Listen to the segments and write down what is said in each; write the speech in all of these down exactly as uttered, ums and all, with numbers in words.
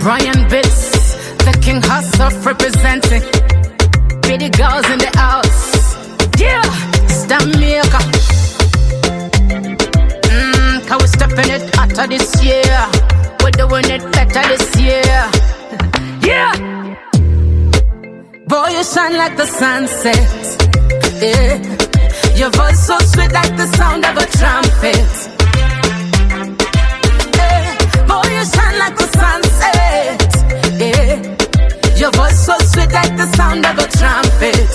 Brian Bits, the King Hustle representing. Pretty girls in the house. Yeah, Jamaica. Mmm, can we stepping it hotter this year? We're doing it better this year. Yeah. Boy, you shine like the sunset. Yeah. Your voice so sweet like the sound of a trumpet. Yeah. Boy, you shine like the sunset. Yeah. Your voice so sweet like the sound of a trumpet.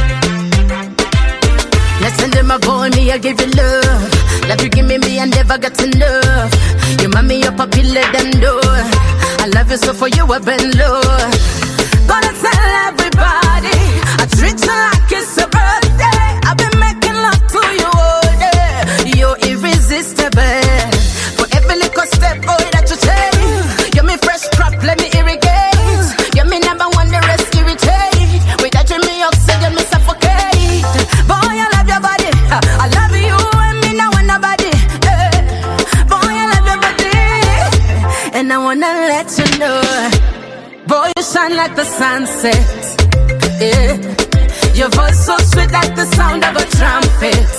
Listen to my boy, me, I give you love. Love you give me, me, I never got enough. You mommy, your puppy, let them know. I love you so for you, I been low. Gonna tell everybody, I treat you like it's a birthday. I've been making love to you all day. You're irresistible. For every little step, boy, that you take. You're me fresh crop, let me irrigate. You're me number one, the rest irritate. Without you, me oxygen, me suffocate. Boy, I love your body. I love you and me now want nobody. Boy, I love your body. And I wanna let you know. Boy, you shine like the sunset. Yeah. Your voice so sweet like the sound of a trumpet.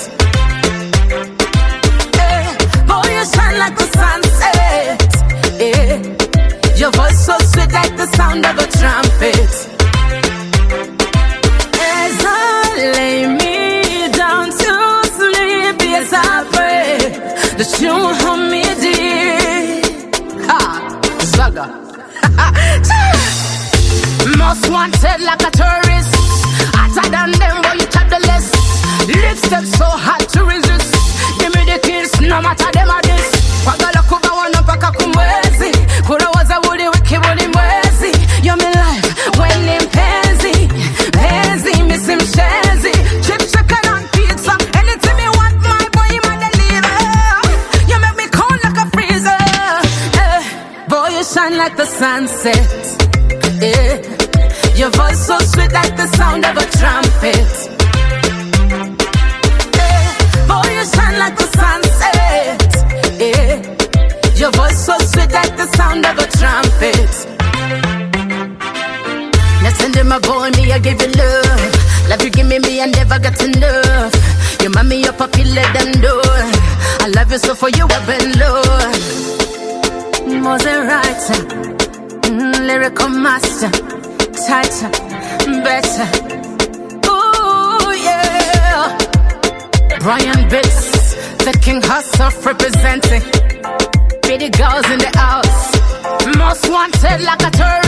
Yeah. Boy, you shine like the sunset. Yeah. Your voice so sweet like the sound of a trumpet. As I lay me down to sleep, yes I pray that you hold me dear. Ha, Zaga. Most wanted like a tourist. Hotter than them, boy, you chat the list. Lipstick so hard to resist. Give me the kiss, no matter them or this. Wagala kuba wana paka kumwezi. Kura waza wuli wiki wuli mwezi. You're me life, when in penzi. Penzi, miss him shazy. Chip chicken and pizza. Anything me want, my boy, you might deliver. You make me cold like a freezer. Eh. Boy, you shine like the sunset. Yeah. Your voice so sweet like the sound of a trumpet. Yeah. Boy, you shine like the sunset. Yeah. Your voice so sweet like the sound of a trumpet. Listen to my boy, me, I give you love. Love you give me, me, I never got enough. Your mommy, your puppy, let them know. I love you so for you, I've been low. Moses writer, mm, lyrical master. Tighter, better. Ooh, yeah. Brian Bits, the King Hustle representing. Pretty girls in the house. Most wanted like a tourist.